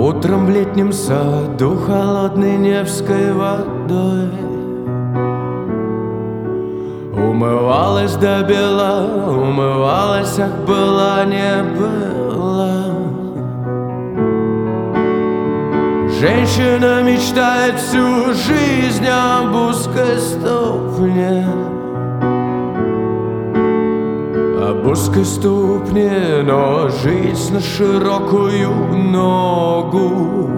Утром в летнем саду холодной Невской водой умывалась до бела, умывалась, ах, была не была. Женщина мечтает всю жизнь об узкой ступне, об узкой ступне, но жизнь на широкую ногу.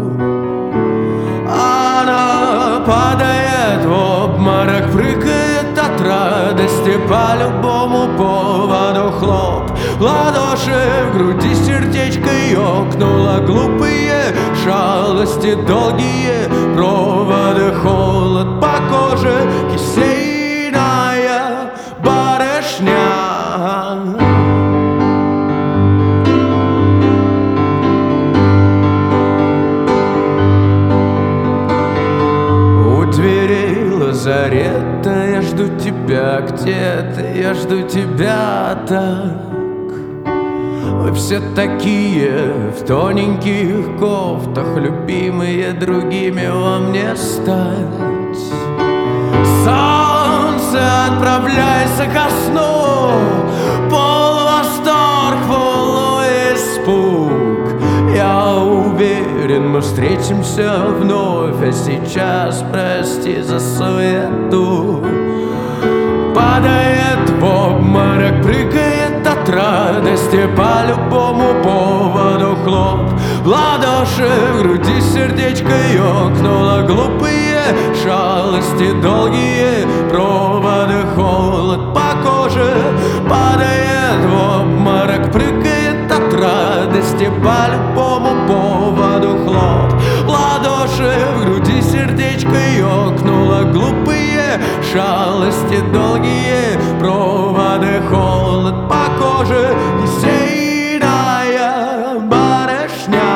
Она падает в обморок, прыгает от радости, по любому поводу хлоп. В ладоши, в груди сердечко ёкнуло, глупые шалости, долгие проводы, холод по коже, кисейная барышня. У дверей лазарета я жду тебя, где ты, я жду тебя так. Вы все такие в тоненьких кофтах, любимые другими вам не стать. Солнце, отправляйся ко сну, полувосторг, полуиспуг. Я уверен, мы встретимся вновь, а сейчас прости за суету. Падает в обморок, прыгает от радости, по любому поводу хлоп. В ладоши, в груди сердечко ёкнуло, глупые шалости, долгие проводы, холод по коже. Падает в обморок, прыгает от радости, по любому поводу хлоп. В ладоши, в груди сердечко ёкнуло, глупые шалости, долгие проводы, холод по коже, кисейная барышня.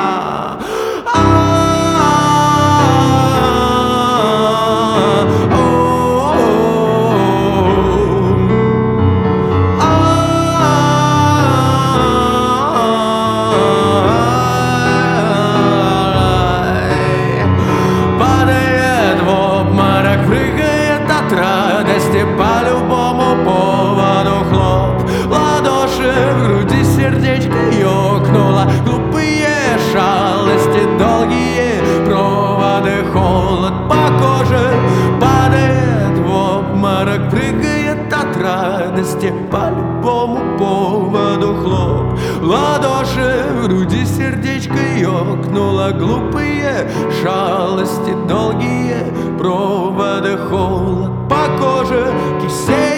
Падает в обморок, прыгает от радости, по любому поводу хлоп. В ладоши, в груди сердечко ёкнуло, глупые шалости, долгие проводы, холод по коже. Падает в обморок, прыгает от радости, по любому поводу хлоп. В ладоши, в груди сердечко ёкнуло, глупые шалости, долгие проводы, холод по коже, кисей.